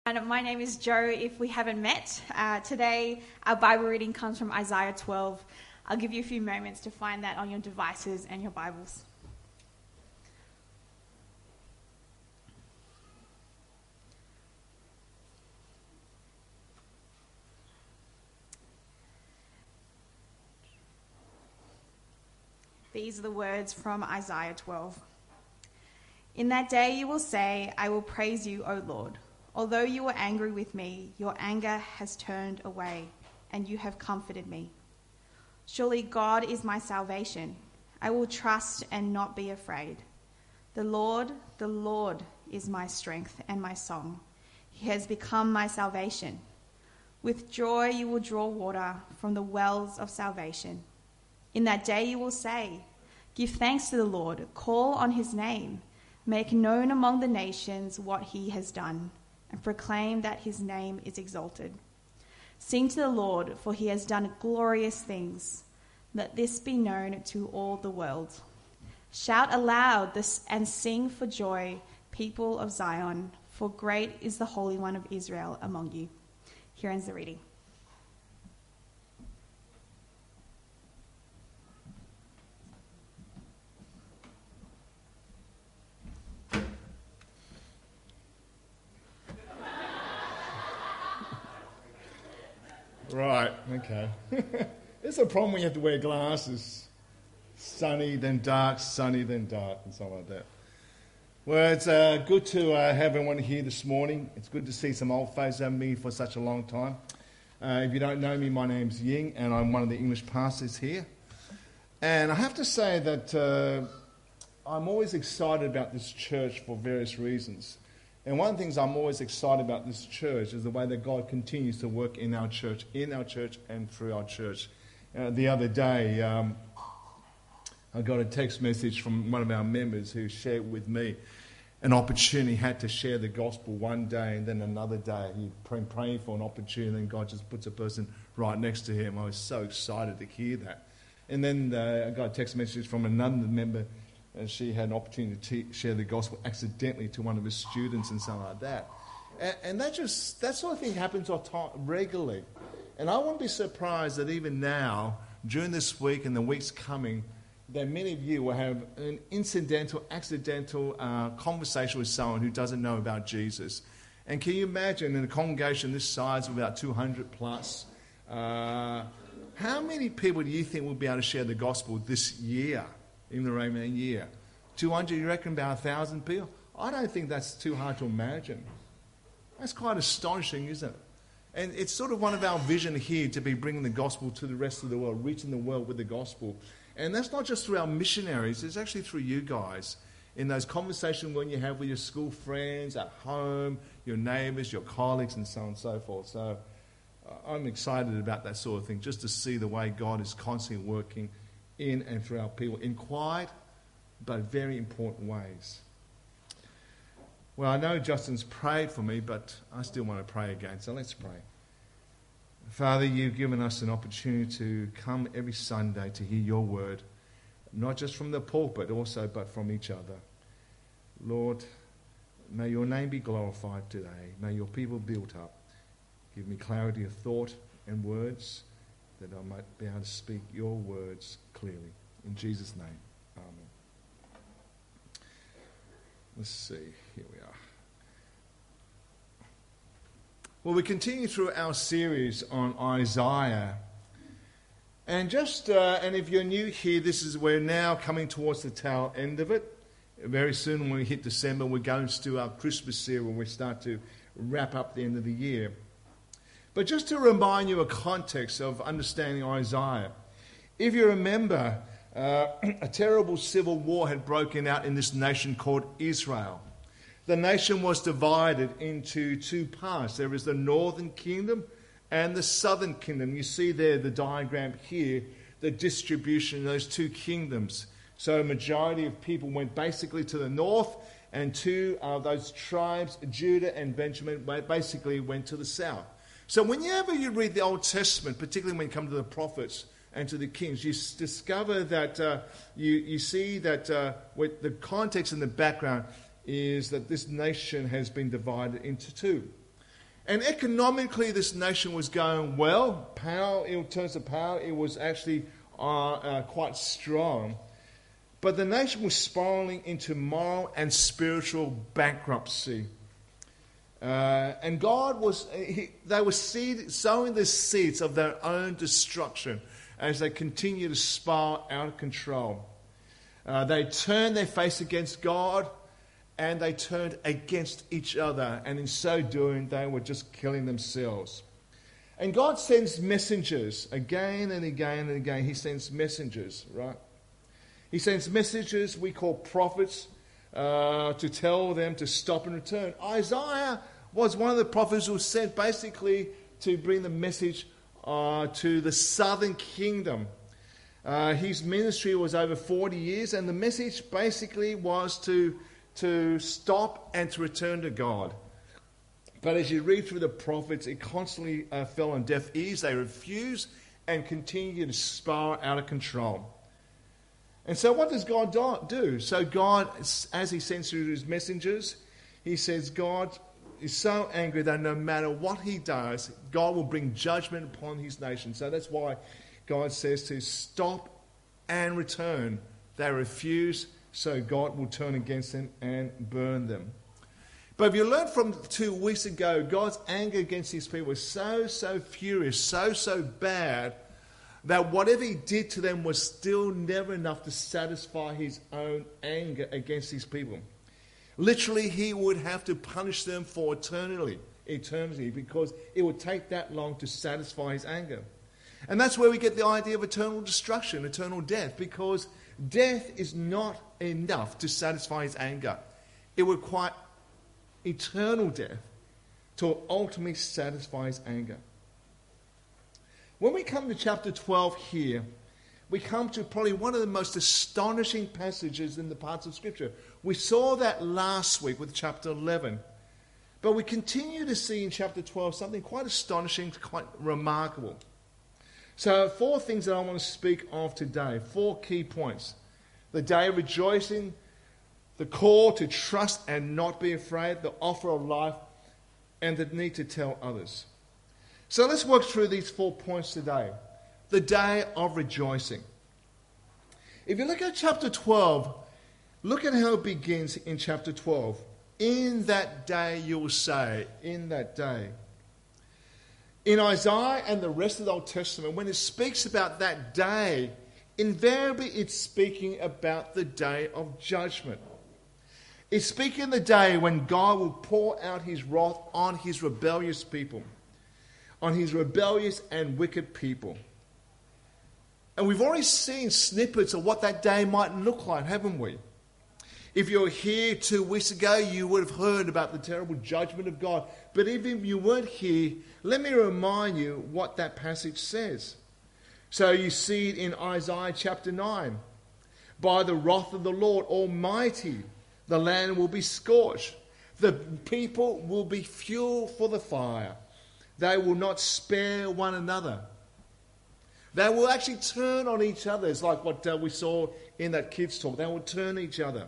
And my name is Joe, if we haven't met. Today, our Bible reading comes from Isaiah 12. I'll give you a few moments to find that on your devices and your Bibles. These are the words from Isaiah 12. In that day you will say, I will praise you, O Lord. Although you were angry with me, your anger has turned away, and you have comforted me. Surely God is my salvation. I will trust and not be afraid. The Lord is my strength and my song. He has become my salvation. With joy you will draw water from the wells of salvation. In that day you will say, give thanks to the Lord, call on his name, make known among the nations what he has done, and proclaim that his name is exalted. Sing to the Lord, for he has done glorious things. Let this be known to all the world. Shout aloud and sing for joy, people of Zion, for great is the Holy One of Israel among you. Here ends the reading. Right, okay. It's a problem when you have to wear glasses. Sunny, then dark, sunny, then dark, and something like that. Well, it's good to have everyone here this morning. It's good to see some old faces. I haven't been here for such a long time. If you don't know me, my name's Ying, and I'm one of the English pastors here. And I have to say that I'm always excited about this church for various reasons. And one of the things I'm always excited about this church is the way that God continues to work in our church and through our church. The other day, I got a text message from one of our members who shared with me an opportunity. He had to share the gospel one day, and then another day he'd been praying for an opportunity, and God just puts a person right next to him. I was so excited to hear that. And then I got a text message from another member, and she had an opportunity to share the gospel accidentally to one of his students and something like that. And that sort of thing happens regularly. And I won't be surprised that even now, during this week and the weeks coming, that many of you will have an accidental conversation with someone who doesn't know about Jesus. And can you imagine in a congregation this size of about 200 plus, how many people do you think will be able to share the gospel this year? In the remaining year. 200, you reckon about 1,000 people? I don't think that's too hard to imagine. That's quite astonishing, isn't it? And it's sort of one of our vision here to be bringing the gospel to the rest of the world, reaching the world with the gospel. And that's not just through our missionaries, it's actually through you guys. In those conversations when you have with your school friends, at home, your neighbours, your colleagues, and so on and so forth. So I'm excited about that sort of thing, just to see the way God is constantly working in and through our people in quiet but very important ways. Well, I know Justin's prayed for me, but I still want to pray again, so let's pray. Father, you've given us an opportunity to come every Sunday to hear your word, not just from the pulpit also, but from each other. Lord, may your name be glorified today. May your people built up. Give me clarity of thought and words, that I might be able to speak your words clearly. In Jesus' name, amen. Let's see, here we are. Well, we continue through our series on Isaiah. And and if you're new here, we're now coming towards the tail end of it. Very soon when we hit December, we're going to do our Christmas series when we start to wrap up the end of the year. But just to remind you a context of understanding Isaiah, if you remember, a terrible civil war had broken out in this nation called Israel. The nation was divided into two parts. There is the northern kingdom and the southern kingdom. You see there the diagram here, the distribution of those two kingdoms. So a majority of people went basically to the north, and two of those tribes, Judah and Benjamin, basically went to the south. So whenever you read the Old Testament, particularly when you come to the prophets and to the kings, you discover that you see that with the context and the background is that this nation has been divided into two. And economically, this nation was going well. Power, in terms of power, it was actually quite strong. But the nation was spiraling into moral and spiritual bankruptcy. And God was, they were sowing the seeds of their own destruction as they continue to spiral out of control. They turned their face against God, and they turned against each other. And in so doing, they were just killing themselves. And God sends messengers again and again and again. He sends messengers, right? He sends messengers we call prophets to tell them to stop and return. Isaiah was one of the prophets who was sent basically to bring the message to the southern kingdom. His ministry was over 40 years, and the message basically was to stop and to return to God. But as you read through the prophets, it constantly fell on deaf ears. They refused and continued to spiral out of control. And so what does God do? So God, as he sends through his messengers, he says God is so angry that no matter what he does, God will bring judgment upon his nation. So that's why God says to stop and return. They refuse, so God will turn against them and burn them. But if you learned from 2 weeks ago, God's anger against his people was so furious, so bad, that whatever he did to them was still never enough to satisfy his own anger against his people. Literally, he would have to punish them for eternity, because it would take that long to satisfy his anger. And that's where we get the idea of eternal destruction, eternal death, because death is not enough to satisfy his anger. It would require eternal death to ultimately satisfy his anger. When we come to chapter 12 here, we come to probably one of the most astonishing passages in the parts of Scripture. We saw that last week with chapter 11. But we continue to see in chapter 12 something quite astonishing, quite remarkable. So 4 things that I want to speak of today, 4 key points. The day of rejoicing, the call to trust and not be afraid, the offer of life, and the need to tell others. So let's work through these 4 points today. The day of rejoicing. If you look at chapter 12, look at how it begins in chapter 12. In that day you will say, in that day. In Isaiah and the rest of the Old Testament, when it speaks about that day, invariably it's speaking about the day of judgment. It's speaking the day when God will pour out his wrath on his rebellious people, on his rebellious and wicked people. And we've already seen snippets of what that day might look like, haven't we? If you were here 2 weeks ago, you would have heard about the terrible judgment of God. But even if you weren't here, let me remind you what that passage says. So you see it in Isaiah chapter 9. By the wrath of the Lord Almighty, the land will be scorched. The people will be fuel for the fire. They will not spare one another. They will actually turn on each other. It's like what we saw in that kids' talk. They will turn each other.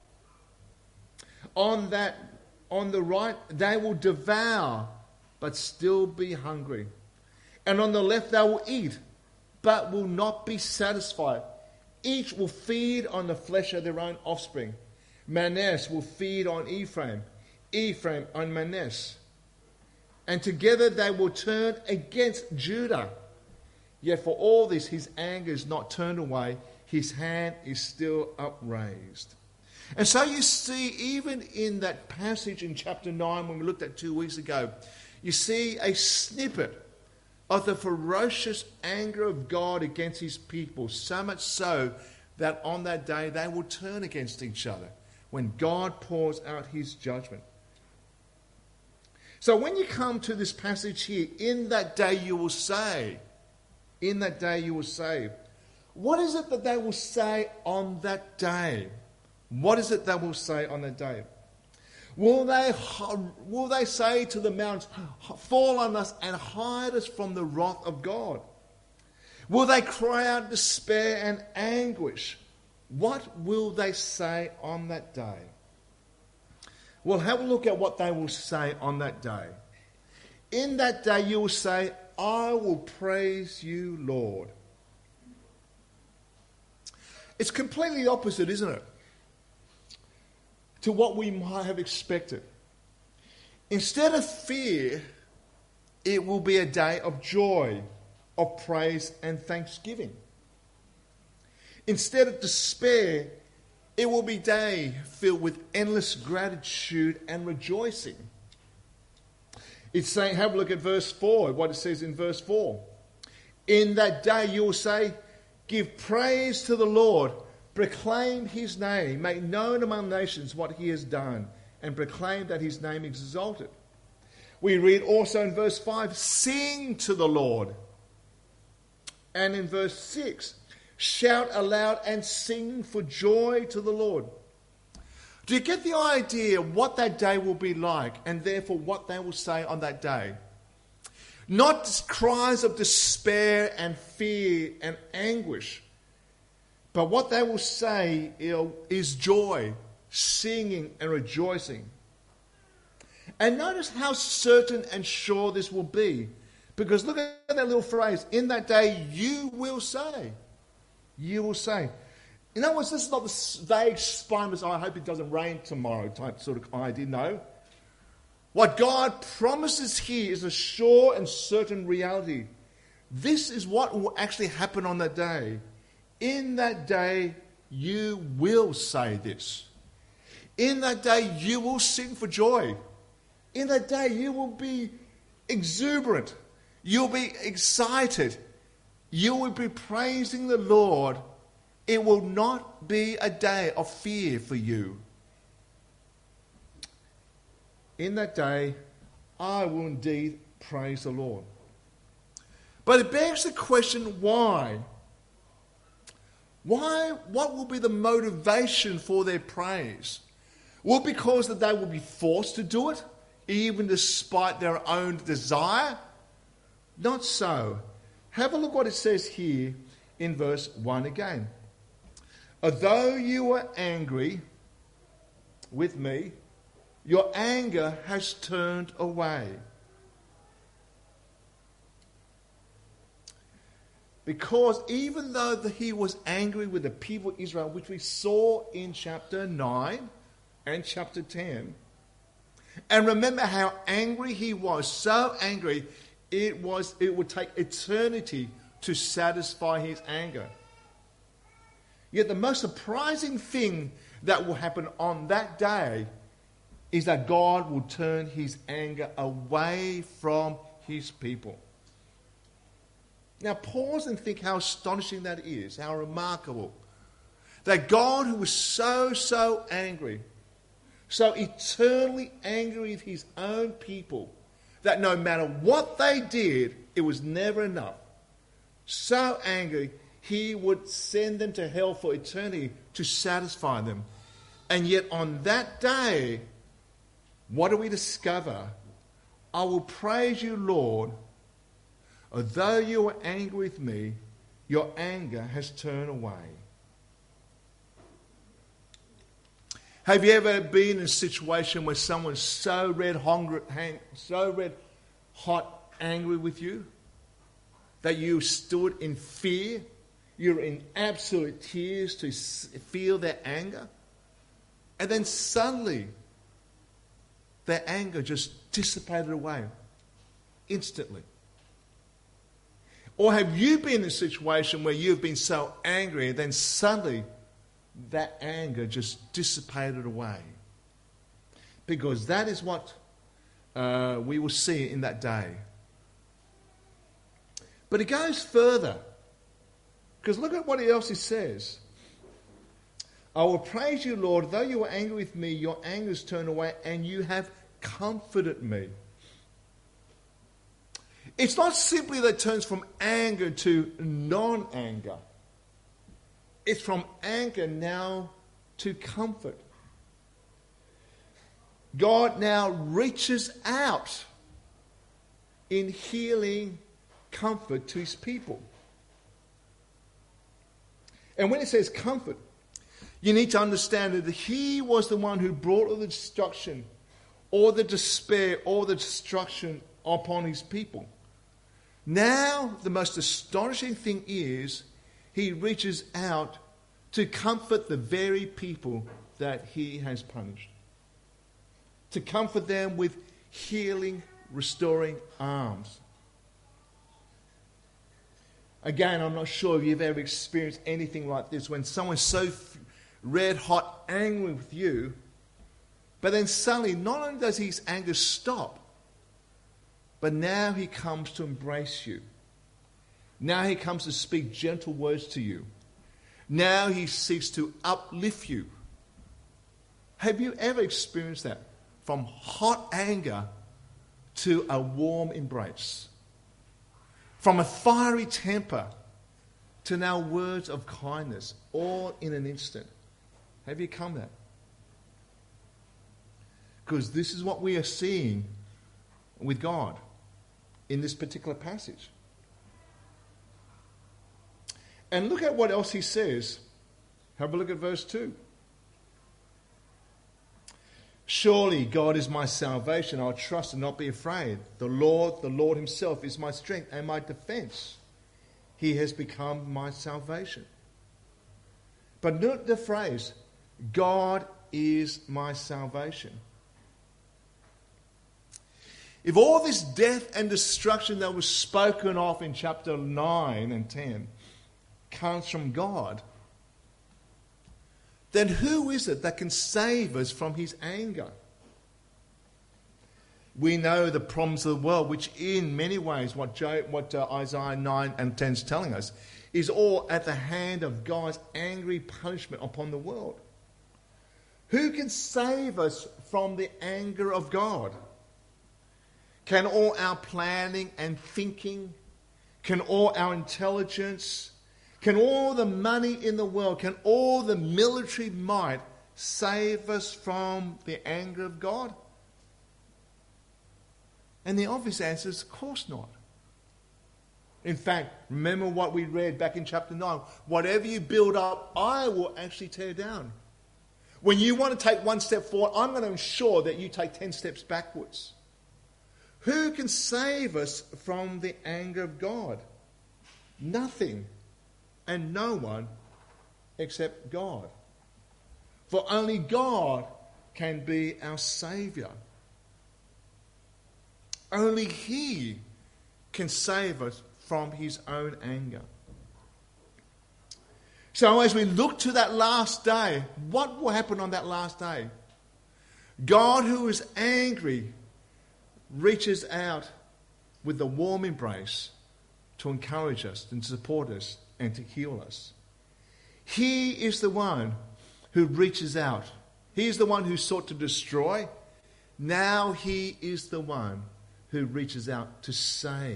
On the right, they will devour, but still be hungry. And on the left, they will eat, but will not be satisfied. Each will feed on the flesh of their own offspring. Manasseh will feed on Ephraim, Ephraim on Manasseh. And together they will turn against Judah. Yet for all this, his anger is not turned away. His hand is still upraised. And so you see, even in that passage in chapter 9, when we looked at 2 weeks ago, you see a snippet of the ferocious anger of God against his people, so much so that on that day they will turn against each other when God pours out his judgment. So when you come to this passage here, in that day you will say, what is it that they will say on that day? What is it they will say on that day? Will they say to the mountains, fall on us and hide us from the wrath of God? Will they cry out despair and anguish? What will they say on that day? Well, have a look at what they will say on that day. In that day you will say, I will praise you, Lord. It's completely opposite, isn't it, to what we might have expected. Instead of fear, it will be a day of joy, of praise and thanksgiving. Instead of despair, it will be a day filled with endless gratitude and rejoicing. It's saying, have a look at verse 4, what it says in verse 4. In that day you will say, give praise to the Lord, proclaim his name, make known among nations what he has done, and proclaim that his name is exalted. We read also in verse 5, sing to the Lord. And in verse 6, shout aloud and sing for joy to the Lord. Do you get the idea what that day will be like, and therefore what they will say on that day? Not cries of despair and fear and anguish, but what they will say is joy, singing and rejoicing. And notice how certain and sure this will be. Because look at that little phrase, in that day you will say. You will say. In other words, this is not the vague spineless, I hope it doesn't rain tomorrow type sort of idea. No. What God promises here is a sure and certain reality. This is what will actually happen on that day. In that day, you will say this. In that day, you will sing for joy. In that day, you will be exuberant. You'll be excited. You will be praising the Lord. It will not be a day of fear for you. In that day, I will indeed praise the Lord. But it begs the question, why? Why? What will be the motivation for their praise? Well, because that they will be forced to do it, even despite their own desire? Not so. Have a look what it says here in verse 1 again. Although you were angry with me, your anger has turned away. Because even though he was angry with the people of Israel, which we saw in chapter 9 and chapter 10, and remember how angry he was, so angry, it would take eternity to satisfy his anger. Yet the most surprising thing that will happen on that day is that God will turn his anger away from his people. Now pause and think how astonishing that is, how remarkable. That God, who was so angry, so eternally angry with his own people, that no matter what they did, it was never enough. So angry, he would send them to hell for eternity to satisfy them. And yet on that day, what do we discover? I will praise you, Lord. Although you were angry with me, your anger has turned away. Have you ever been in a situation where someone's so red hot angry with you that you stood in fear? You're in absolute tears to feel their anger. And then suddenly, their anger just dissipated away instantly. Or have you been in a situation where you've been so angry and then suddenly that anger just dissipated away? Because that is what we will see in that day. But it goes further. Because look at what else he says. I will praise you, Lord, though you were angry with me, your anger has turned away and you have comforted me. It's not simply that it turns from anger to non-anger. It's from anger now to comfort. God now reaches out in healing comfort to his people. And when it says comfort, you need to understand that he was the one who brought all the destruction, or the despair, or the destruction upon his people. Now, the most astonishing thing is he reaches out to comfort the very people that he has punished. To comfort them with healing, restoring arms. Again, I'm not sure if you've ever experienced anything like this, when someone's so red hot angry with you, but then suddenly not only does his anger stop, but now he comes to embrace you. Now he comes to speak gentle words to you. Now he seeks to uplift you. Have you ever experienced that? From hot anger to a warm embrace. From a fiery temper to now words of kindness, all in an instant. Have you come that? Because this is what we are seeing with God in this particular passage. And look at what else he says. Have a look at verse 2. Surely God is my salvation. I'll trust and not be afraid. The Lord himself is my strength and my defense. He has become my salvation. But note the phrase, God is my salvation. If all this death and destruction that was spoken of in chapter 9 and 10 comes from God, then who is it that can save us from his anger? We know the problems of the world, which in many ways, what Isaiah 9 and 10 is telling us, is all at the hand of God's angry punishment upon the world. Who can save us from the anger of God? Can all our planning and thinking, can all our intelligence, can all the money in the world, can all the military might save us from the anger of God? And the obvious answer is, of course not. In fact, remember what we read back in chapter 9. Whatever you build up, I will actually tear down. When you want to take one step forward, I'm going to ensure that you take 10 steps backwards. Who can save us from the anger of God? Nothing and no one except God. For only God can be our Saviour. Only he can save us from his own anger. So as we look to that last day, what will happen on that last day? God, who is angry, reaches out with a warm embrace to encourage us and support us and to heal us. He is the one who reaches out. He is the one who sought to destroy. Now he is the one who reaches out to save.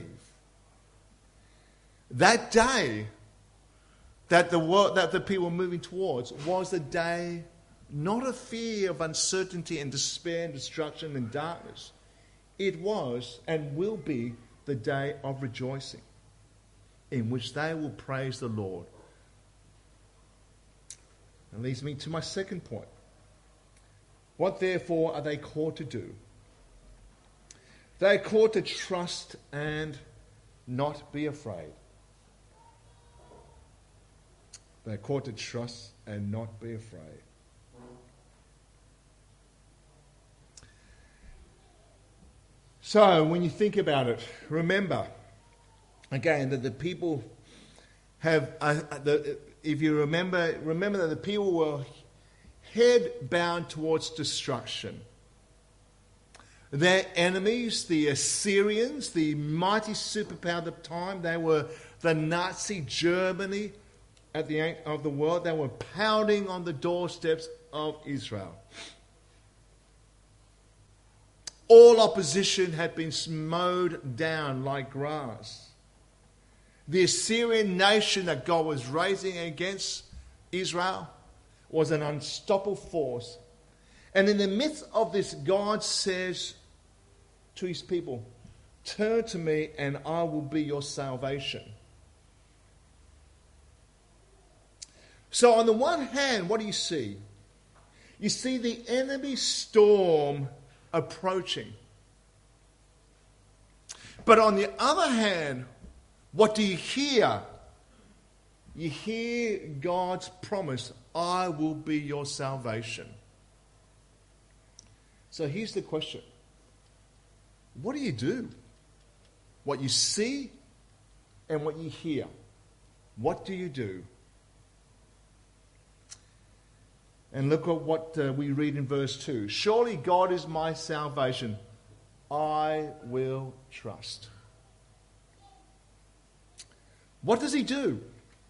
That day that the people were moving towards was the day not of fear, of uncertainty and despair and destruction and darkness. It was and will be the day of rejoicing, in which they will praise the Lord. That leads me to my second point. What therefore are they called to do? They are called to trust and not be afraid. They are called to trust and not be afraid. So, when you think about it, remember, again, that the people have, if you remember that the people were head bound towards destruction. Their enemies, the Assyrians, the mighty superpower at the time, they were the Nazi Germany at the end of the world. They were pounding on the doorsteps of Israel. All opposition had been mowed down like grass. The Assyrian nation that God was raising against Israel was an unstoppable force. And in the midst of this, God says to his people, "Turn to me and I will be your salvation." So on the one hand, what do you see? You see the enemy storm approaching. But on the other hand, what do you hear? You hear God's promise, I will be your salvation. So here's the question. What do you do? What you see and what you hear. What do you do? And look at what we read in verse 2. Surely God is my salvation. I will trust. What does he do?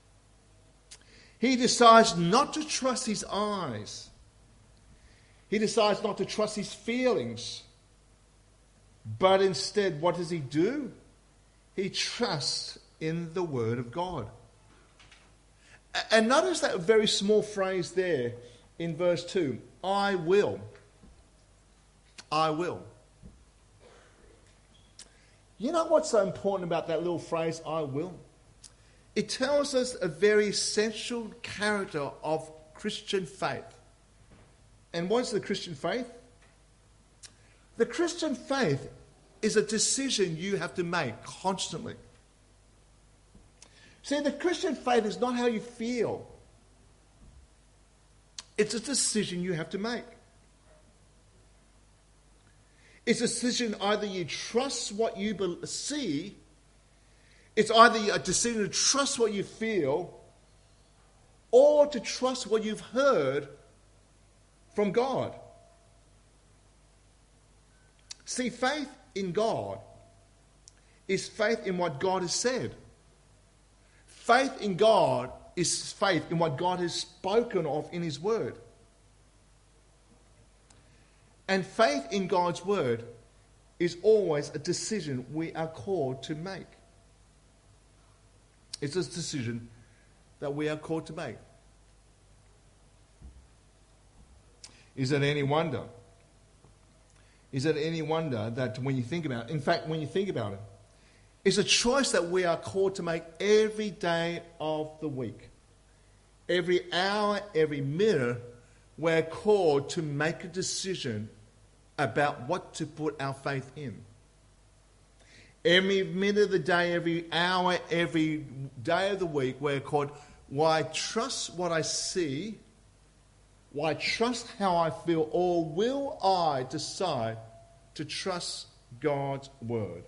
He decides not to trust his eyes. He decides not to trust his feelings. But instead, what does he do? He trusts in the Word of God. And notice that very small phrase there in verse 2. I will. I will. You know what's so important about that little phrase, I will? It tells us a very essential character of Christian faith. And what's the Christian faith? The Christian faith is a decision you have to make constantly. See, the Christian faith is not how you feel. It's a decision you have to make. It's a decision either you trust what you see, it's either a decision to trust what you feel, or to trust what you've heard from God. See, faith in God is faith in what God has said. Faith in God is faith in what God has spoken of in His Word. And faith in God's Word is always a decision we are called to make. It's a decision that we are called to make. Is it any wonder? Is it any wonder that when you think about it, in fact, when you think about it, it's a choice that we are called to make every day of the week. Every hour, every minute, we're called to make a decision about what to put our faith in. Every minute of the day, every hour, every day of the week, we're called, why trust what I see, why trust how I feel, or will I decide to trust God's Word?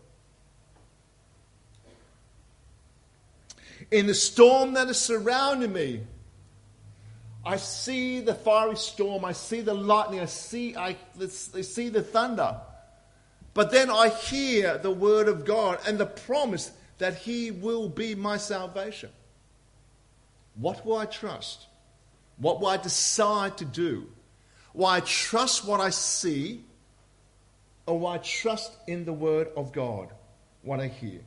In the storm that is surrounding me, I see the fiery storm, I see the lightning, I see the thunder. But then I hear the Word of God and the promise that He will be my salvation. What will I trust? What will I decide to do? Will I trust what I see, or will I trust in the Word of God, what I hear?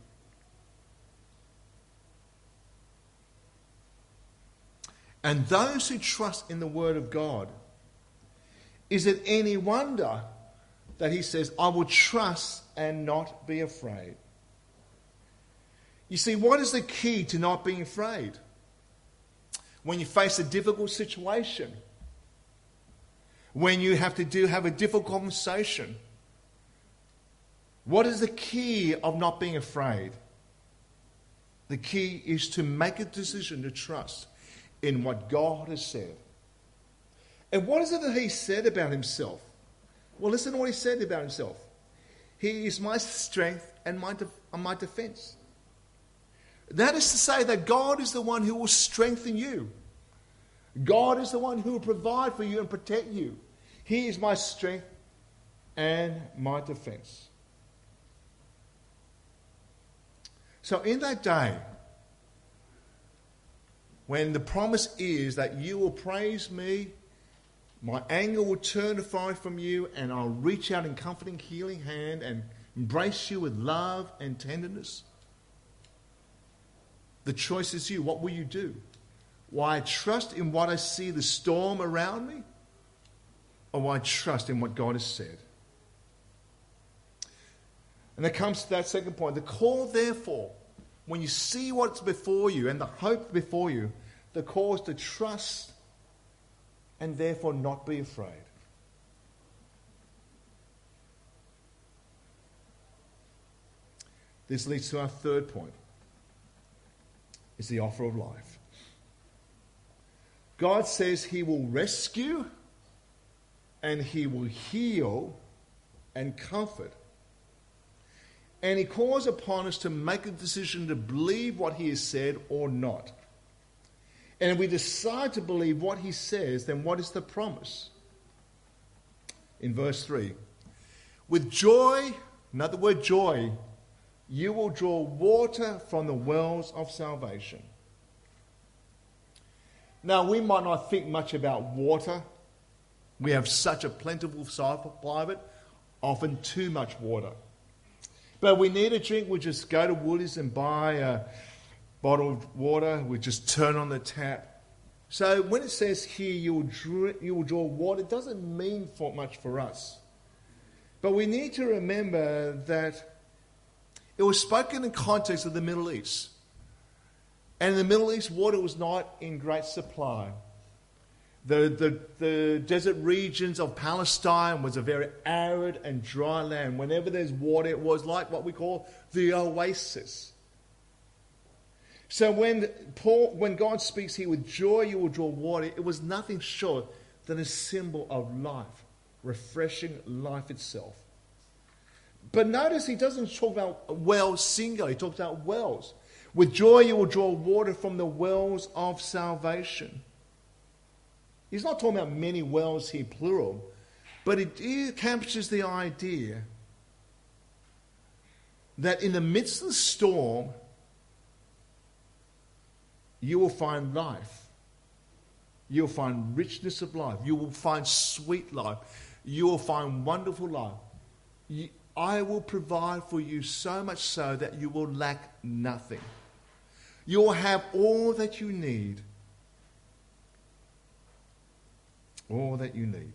And those who trust in the Word of God, is it any wonder that He says, I will trust and not be afraid? You see, what is the key to not being afraid? When you face a difficult situation, when you have a difficult conversation, what is the key of not being afraid? The key is to make a decision to trust in what God has said. And what is it that He said about Himself? Well, listen to what He said about Himself. He is my strength and my defense. That is to say that God is the one who will strengthen you. God is the one who will provide for you and protect you. He is my strength and my defense. So in that day, when the promise is that you will praise me, my anger will turn aside from you, and I'll reach out in comforting, healing hand and embrace you with love and tenderness. The choice is you. What will you do? Will I trust in what I see, the storm around me? Or will I trust in what God has said? And it comes to that second point. The call, therefore, when you see what's before you and the hope before you, the call is to trust and therefore not be afraid. This leads to our third point. It's the offer of life. God says he will rescue and he will heal and comfort. And he calls upon us to make a decision to believe what he has said or not. And if we decide to believe what he says, then what is the promise? In verse 3, with joy, another word joy, you will draw water from the wells of salvation. Now, we might not think much about water. We have such a plentiful supply of it, often too much water. But we need a drink, we just go to Woolies and buy a bottle of water. We just turn on the tap. So when it says here you will draw water, it doesn't mean much for us. But we need to remember that it was spoken in context of the Middle East. And in the Middle East, water was not in great supply. The desert regions of Palestine was a very arid and dry land. Whenever there's water, it was like what we call the oasis. So when God speaks here, with joy you will draw water, it was nothing short than a symbol of life, refreshing life itself. But notice he doesn't talk about wells singular, he talks about wells. With joy you will draw water from the wells of salvation. He's not talking about many wells here, plural, but it captures the idea that in the midst of the storm, you will find life. You will find richness of life. You will find sweet life. You will find wonderful life. I will provide for you so much so that you will lack nothing. You will have all that you need. All that you need.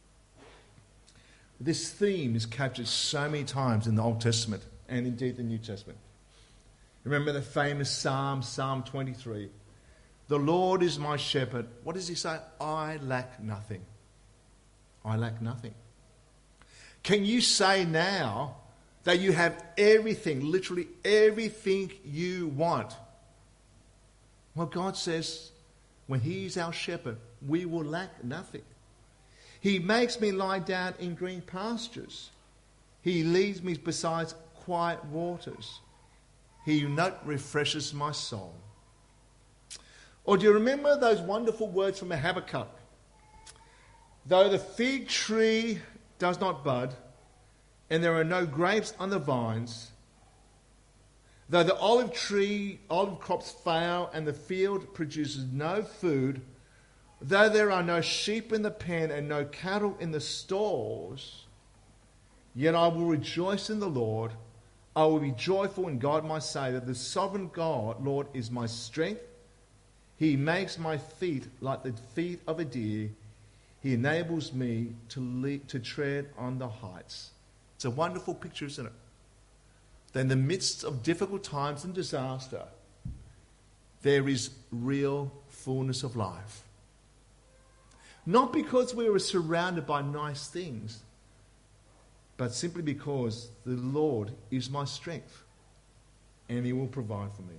This theme is captured so many times in the Old Testament and indeed the New Testament. Remember the famous Psalm 23. The Lord is my shepherd. What does he say? I lack nothing. I lack nothing. Can you say now that you have everything, literally everything you want? Well, God says when he is our shepherd, we will lack nothing. He makes me lie down in green pastures. He leads me beside quiet waters. He refreshes my soul. Or do you remember those wonderful words from Habakkuk? Though the fig tree does not bud, and there are no grapes on the vines, though the olive crops fail, and the field produces no food, though there are no sheep in the pen and no cattle in the stalls, yet I will rejoice in the Lord. I will be joyful in God my Saviour. The sovereign God, Lord, is my strength. He makes my feet like the feet of a deer. He enables me to tread on the heights. It's a wonderful picture, isn't it? That in the midst of difficult times and disaster, there is real fullness of life. Not because we were surrounded by nice things, but simply because the Lord is my strength and he will provide for me.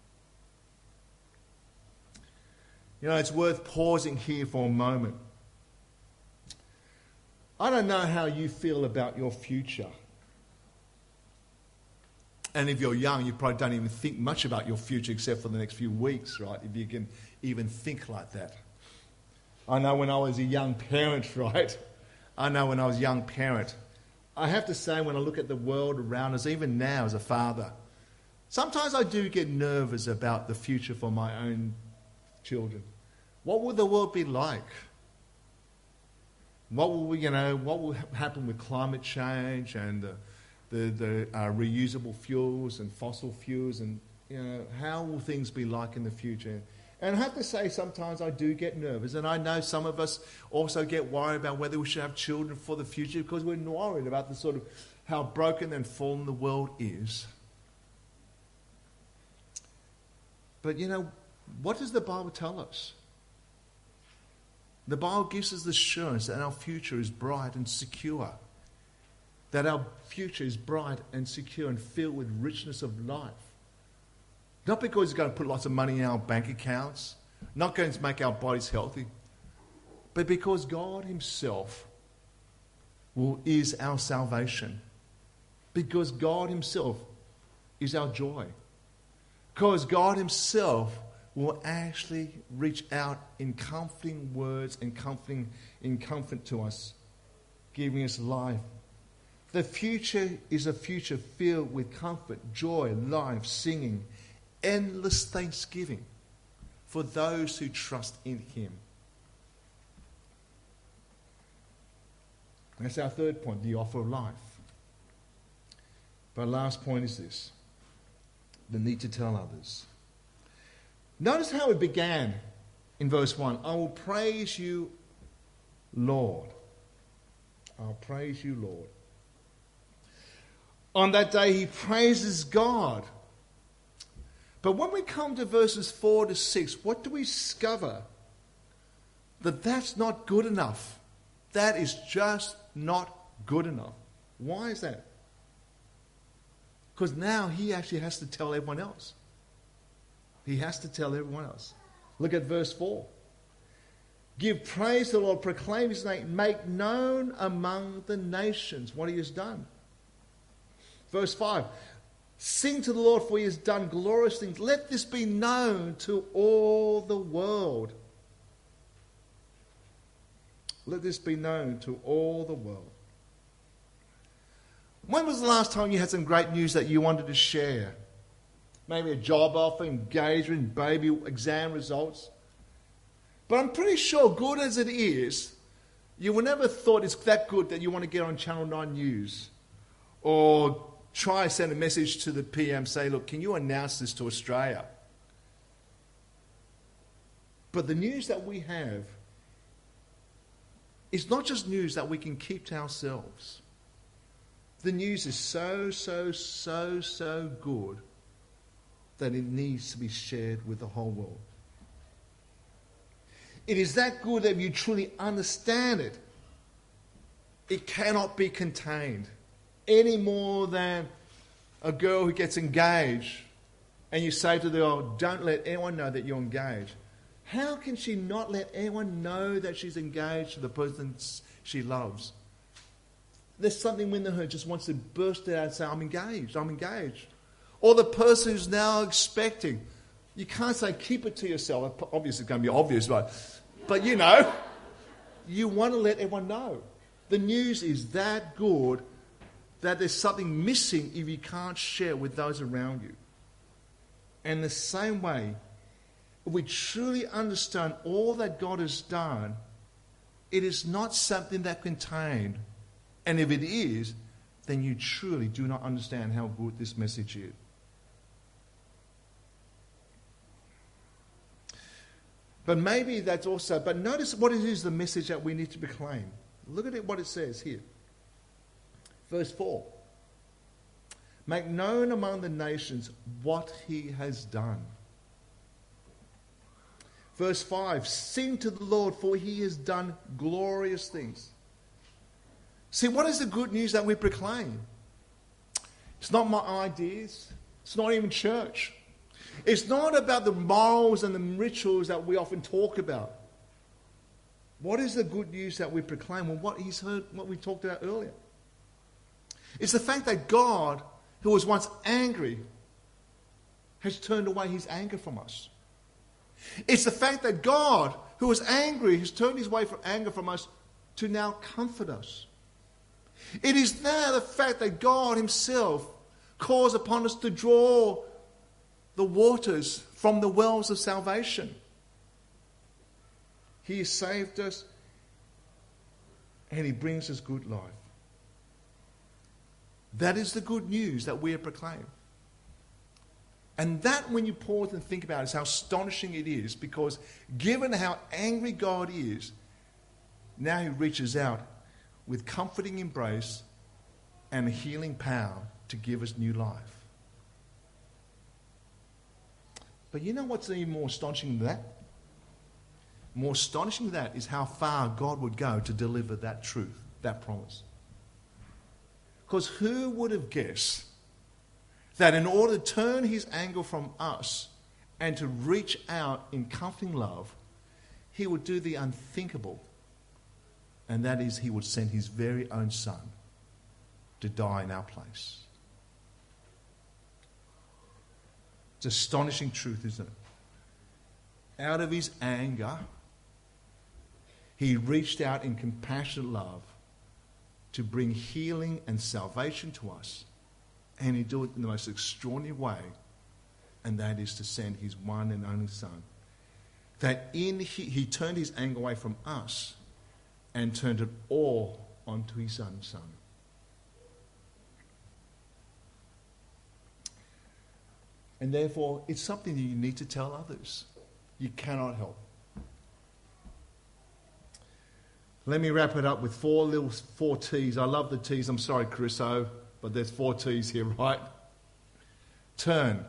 You know, it's worth pausing here for a moment. I don't know how you feel about your future. And if you're young, you probably don't even think much about your future except for the next few weeks, right? If you can even think like that. I know when I was a young parent, right? I have to say, when I look at the world around us, even now as a father, sometimes I do get nervous about the future for my own children. What will the world be like? What will happen with climate change and the reusable fuels and fossil fuels, and how will things be like in the future? And I have to say, sometimes I do get nervous, and I know some of us also get worried about whether we should have children for the future because we're worried about the sort of how broken and fallen the world is. But what does the Bible tell us? The Bible gives us the assurance that our future is bright and secure. that our future is bright and secure and filled with richness of life. Not because He's going to put lots of money in our bank accounts, not going to make our bodies healthy, but because God Himself is our salvation. Because God Himself is our joy. Because God Himself will actually reach out in comforting words and comfort to us, giving us life. The future is a future filled with comfort, joy, life, singing, endless thanksgiving for those who trust in Him. That's our third point, the offer of life. But last point is this, the need to tell others. Notice how it began in verse 1. I will praise you, Lord. I'll praise you, Lord. On that day, he praises God. But when we come to verses 4 to 6, what do we discover? That's not good enough. That is just not good enough. Why is that? Because now he actually has to tell everyone else. He has to tell everyone else. Look at verse 4. Give praise to the Lord, proclaim His name, make known among the nations what He has done. Verse 5. Sing to the Lord, for He has done glorious things. Let this be known to all the world. Let this be known to all the world. When was the last time you had some great news that you wanted to share? Maybe a job offer, engagement, baby, exam results. But I'm pretty sure, good as it is, you would never thought it's that good that you want to get on Channel 9 News or try to send a message to the PM, say, look, can you announce this to Australia? But the news that we have is not just news that we can keep to ourselves. The news is so good that it needs to be shared with the whole world. It is that good that if you truly understand it, it cannot be contained any more than a girl who gets engaged and you say to the girl, don't let anyone know that you're engaged. How can she not let anyone know that she's engaged to the person she loves? There's something within her just wants to burst out and say, I'm engaged. Or the person who's now expecting. You can't say, keep it to yourself. Obviously, it's going to be obvious, but you know, you want to let everyone know. The news is that good that there's something missing if you can't share with those around you. And the same way, if we truly understand all that God has done, it is not something that contained. And if it is, then you truly do not understand how good this message is. But maybe that's also, but notice what it is, the message that we need to proclaim. Look at it, what it says here. Verse 4. Make known among the nations what He has done. Verse 5. Sing to the Lord, for He has done glorious things. See, what is the good news that we proclaim? It's not my ideas. It's not even church. It's not about the morals and the rituals that we often talk about. What is the good news that we proclaim? Well, what He's heard, what we talked about earlier. It's the fact that God, who was once angry, has turned away His anger from us. It's the fact that God, who was angry, has turned His way from anger from us to now comfort us. It is now the fact that God Himself calls upon us to draw the waters from the wells of salvation. He has saved us and He brings us good life. That is the good news that we are proclaiming. And that, when you pause and think about it, is how astonishing it is, because given how angry God is, now He reaches out with comforting embrace and healing power to give us new life. But you know what's even more astonishing than that? More astonishing than that is how far God would go to deliver that truth, that promise. Because who would have guessed that in order to turn his anger from us and to reach out in comforting love, he would do the unthinkable. And that is, he would send his very own son to die in our place. It's astonishing truth, isn't it? Out of his anger, he reached out in compassionate love to bring healing and salvation to us. And he did it in the most extraordinary way, and that is to send his one and only son. That he turned his anger away from us and turned it all onto his own son. And therefore, it's something that you need to tell others. You cannot help. Let me wrap it up with four T's. I love the T's. I'm sorry, Crusoe, but there's 4 T's here, right? Turn.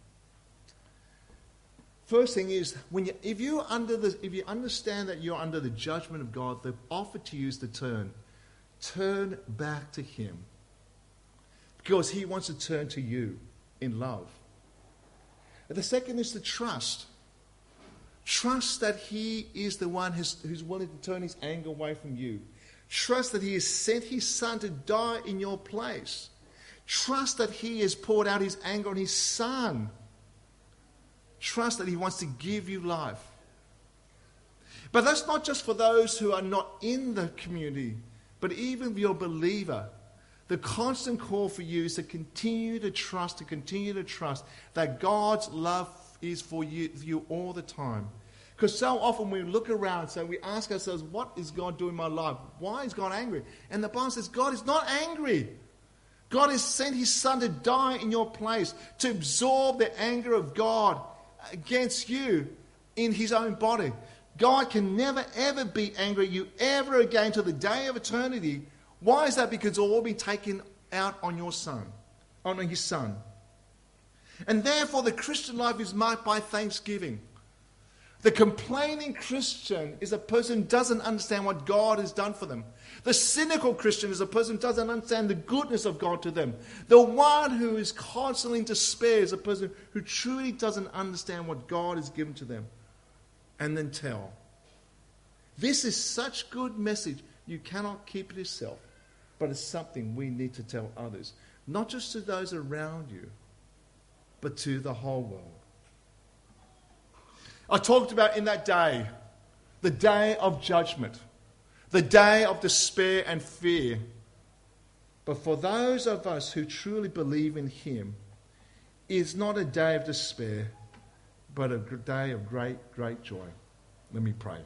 First thing is, if you understand that you're under the judgment of God, the offer to you is to turn. Turn back to him. Because he wants to turn to you in love. And the second is to trust. Trust that he is the one who's willing to turn his anger away from you. Trust that he has sent his son to die in your place. Trust that he has poured out his anger on his son. Trust that he wants to give you life. But that's not just for those who are not in the community, but even if you're a believer. The constant call for you is to continue to trust that God's love is for you all the time. Because so often we look around, so we ask ourselves, what is God doing in my life? Why is God angry? And the Bible says God is not angry. God has sent his son to die in your place, to absorb the anger of God against you in his own body. God can never ever be angry at you ever again till the day of eternity. Why is that? Because it's all been taken out on your son, on his son. And therefore the Christian life is marked by thanksgiving. The complaining Christian is a person who doesn't understand what God has done for them. The cynical Christian is a person who doesn't understand the goodness of God to them. The one who is constantly in despair is a person who truly doesn't understand what God has given to them. And then tell. This is such good message. You cannot keep it yourself. But it's something we need to tell others. Not just to those around you, but to the whole world. I talked about in that day, the day of judgment, the day of despair and fear. But for those of us who truly believe in him, it's not a day of despair, but a day of great, great joy. Let me pray.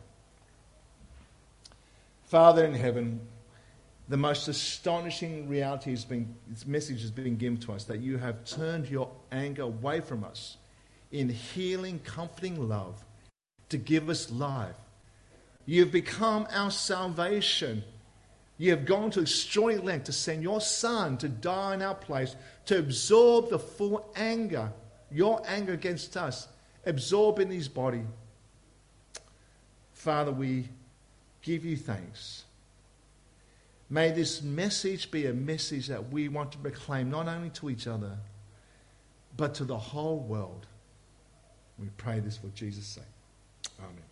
Father in heaven, the most astonishing reality this message has been given to us, that you have turned your anger away from us in healing, comforting love to give us life. You have become our salvation. You have gone to extraordinary length to send your son to die in our place, to absorb the full anger, your anger against us, absorb in his body. Father, we give you thanks. May this message be a message that we want to proclaim not only to each other, but to the whole world. We pray this for Jesus' sake. Amen.